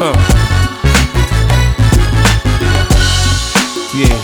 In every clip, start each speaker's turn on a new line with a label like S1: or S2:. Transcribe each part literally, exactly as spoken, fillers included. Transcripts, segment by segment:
S1: Huh. Yeah.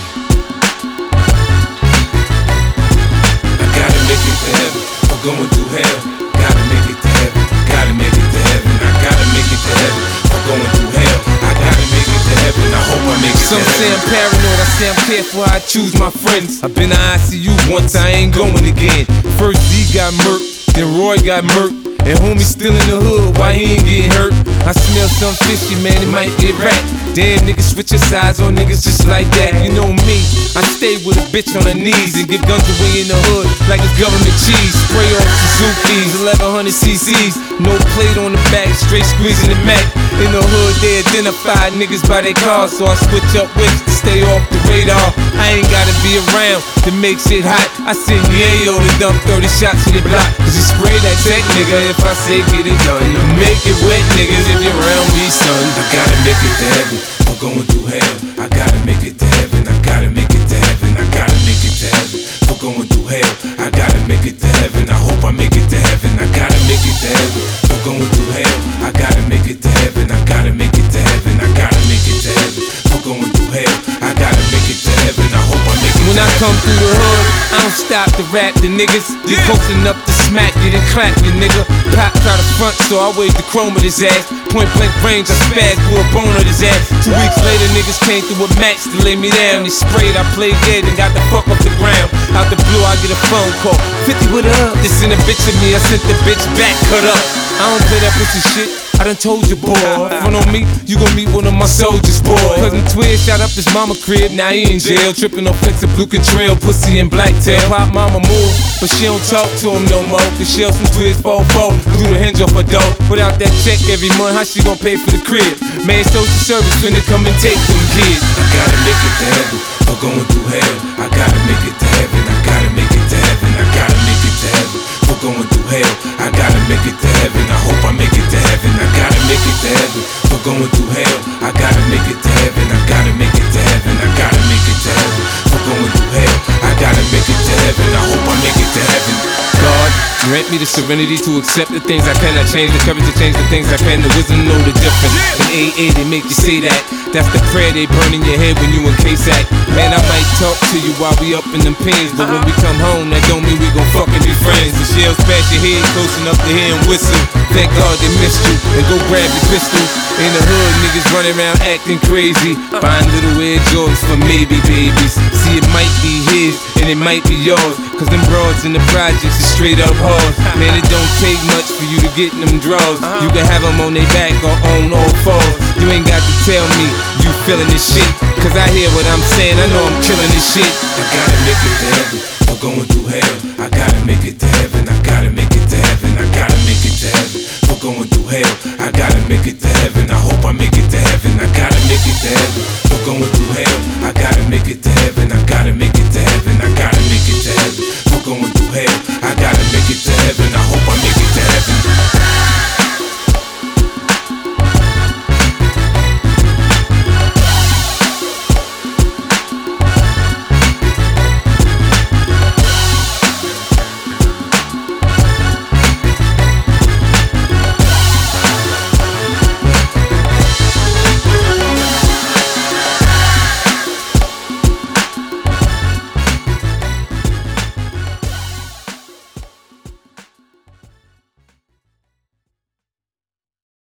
S1: I gotta make it to heaven. I'm going through hell. Gotta make it to heaven. Gotta make it to heaven. I gotta make it to heaven. I'm going through hell. I gotta make it to heaven. I hope I make it to heaven. Some say I'm paranoid. I say I'm careful how I choose my friends. I've been to I C U once. I ain't going again. First D got murked, then Roy got murked. And homie still in the hood, why he ain't getting hurt? I smell some fishy, man, it might get wrapped. Damn, niggas switch your sides on niggas just like that. You know me, I stay with a bitch on her knees and give guns away in the hood like it's government cheese. Spray off Suzuki's, eleven hundred C C's, no plate on the back, straight squeezing the Mac. In the hood, they identify niggas by their cars, so I switch up whips to stay off the radar. I ain't gotta be around to make shit hot. I send Yayo to dump thirty shots in the block, cause you spray that tech nigga if I say get it done. To make it wet niggas if you're around me, son. I gotta make it to heaven. I'm going through hell. I gotta make it to heaven. I gotta make it to heaven. I gotta make it to heaven. I'm going through hell. I gotta make it to heaven. I hope I make it to heaven. I gotta make it to heaven. I'm going through hell. I gotta make it to heaven. I gotta make it to heaven. I gotta make it to heaven. I'm going through hell. I gotta make it to heaven. I hope I make it to heaven. When I come through the hood, I don't stop to rap the niggas. You posting up to smack you, then clap you, nigga. Pop out the front, so I wave the chrome at his ass. Point blank range, I spaz, blew a bone on his ass. Two weeks later, niggas came through a match to lay me down. They sprayed, I played dead and got the fuck off the ground. Out the blue, I get a phone call. fifty, what up? This in a bitch of me, I sent the bitch back, cut up. I don't play that pussy shit. I done told you, boy. Front on me, you gon' meet one of my soldiers, boy. Cousin Twin shot up his mama crib, now he in jail. Trippin' on flicks of blue contrail, pussy and blacktail. Pop mama move, but she don't talk to him no more. Cause she some Twiz four four, do the hinge off her door. Without that check every month, how she gon' pay for the crib? Man, social service finna come and take them kids. I gotta make it to heaven, for going through hell. I gotta make it to heaven, I gotta make it to heaven. I gotta make it to heaven, for going through hell. I gotta make it to heaven, I hope I make it to heaven. I gotta make it to heaven, for going through hell. I gotta make it to heaven, I gotta make it to heaven. I gotta make it to heaven, for going through hell. I gotta make it to heaven, I hope I make it to heaven. God, grant me the serenity to accept the things I cannot change, the courage to change the things I can, the wisdom to know the difference. In A A they make you say that. That's the prayer they burn in your head when you in K-Sac. Man, I might talk to you while we up in them pins, but when we come home, that don't mean we gon' fucking be friends. The shells pass your head close enough to hear them whistle. Thank God they missed you, and go grab your pistol. In the hood, niggas running around acting crazy, buying little Air Jordans for maybe babies. See, it might be his, and it might be yours, cause them broads in the projects is straight up hard. Man, it don't take much for you to get in them draws. You can have them on their back or on all fours. You ain't got to tell me you feeling this shit, cause I hear what I'm saying, I know I'm killing this shit. I gotta make it to heaven, for going through hell. I gotta make it to heaven, I gotta make it to heaven. I gotta make it to heaven, for going through hell. I gotta make it to heaven. I